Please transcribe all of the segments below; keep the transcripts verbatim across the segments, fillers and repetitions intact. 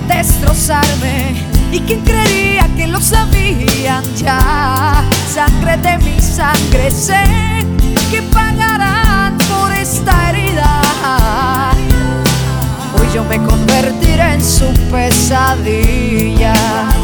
a destrozarme. ¿Y quién creería que lo sabían ya? Sangre de mi sangre, sé que pagarán por esta herida. Hoy yo me convertiré en su pesadilla.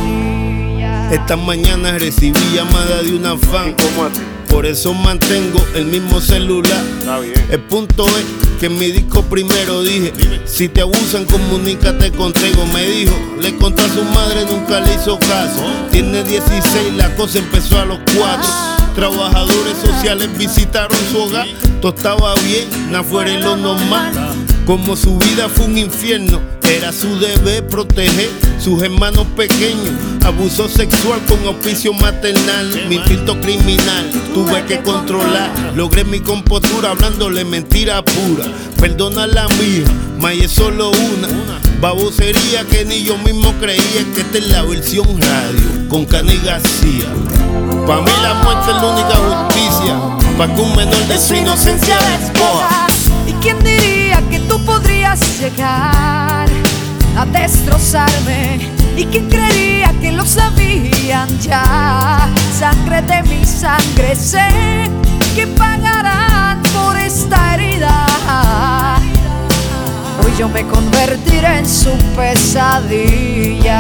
Esta mañana recibí llamada de una fan. ¿Cómo así? Por eso mantengo el mismo celular. Está bien. El punto es que en mi disco primero dije: si te abusan, comunícate contigo. Me dijo, le contó a su madre, nunca le hizo caso. Tiene dieciséis, la cosa empezó a los cuatro. Trabajadores sociales visitaron su hogar. Todo estaba bien, nada fuera en lo normal. Como su vida fue un infierno, era su deber proteger sus hermanos pequeños. Abuso sexual con auspicio maternal. Mi instinto criminal tuve que controlar. Logré mi compostura hablándole mentira pura. Perdona la mía, ma, y es solo una babosería que ni yo mismo creía. Que esta es la versión radio con Cani García. Pa' mí la muerte es la única justicia, pa' que un menor de su inocencia despoja. ¿Y quién diría que tú podrías llegar a destrozarme? ¿Y quién creería que lo sabían ya? Sangre de mi sangre, sé que pagarán por esta herida. Hoy yo me convertiré en su pesadilla.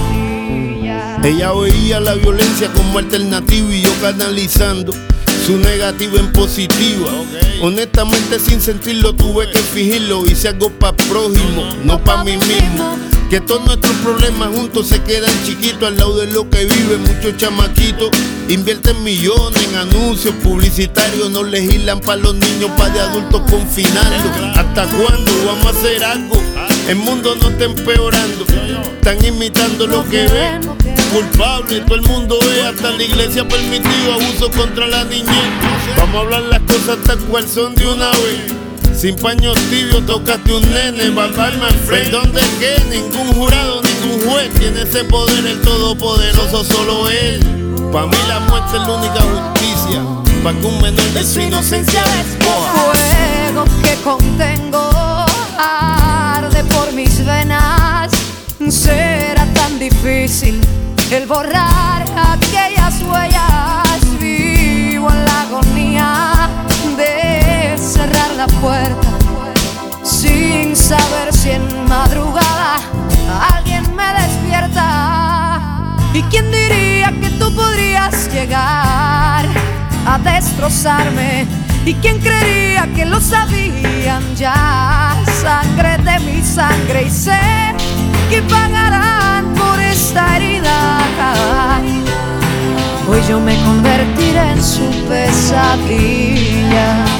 Ella veía la violencia como alternativa y yo canalizando su negativa en positiva. Okay. Honestamente, sin sentirlo, tuve que fingirlo. Hice algo pa' prójimo, no pa' mí mismo. Que todos nuestros problemas juntos se quedan chiquitos al lado de lo que viven muchos chamaquitos. Invierten millones en anuncios publicitarios, no legislan pa' los niños, pa' de adultos confinarlos. ¿Hasta cuándo vamos a hacer algo? El mundo no está empeorando, están imitando lo que ven. Culpable, todo el mundo ve, hasta la iglesia ha permitido abuso contra la niñez. Vamos a hablar las cosas tal cual son de una vez. Sin paños tibios tocaste un nene, barbarme al frente. Perdón de que ningún jurado, ningún juez tiene ese poder, el todopoderoso solo él. Pa' mí la muerte es la única justicia, pa' que un menor de su inocencia despoja. Fuego que contengo arde por mis venas. Será tan difícil el borrar aquellas huellas. Vivo en la agonía de cerrar la puerta, sin saber si en madrugada alguien me despierta. ¿Y quién diría que tú podrías llegar a destrozarme? ¿Y quién creería que lo sabían ya? Sangre de mi sangre, y sé que pagarán por esta herida. Hoy yo me convertiré en su pesadilla.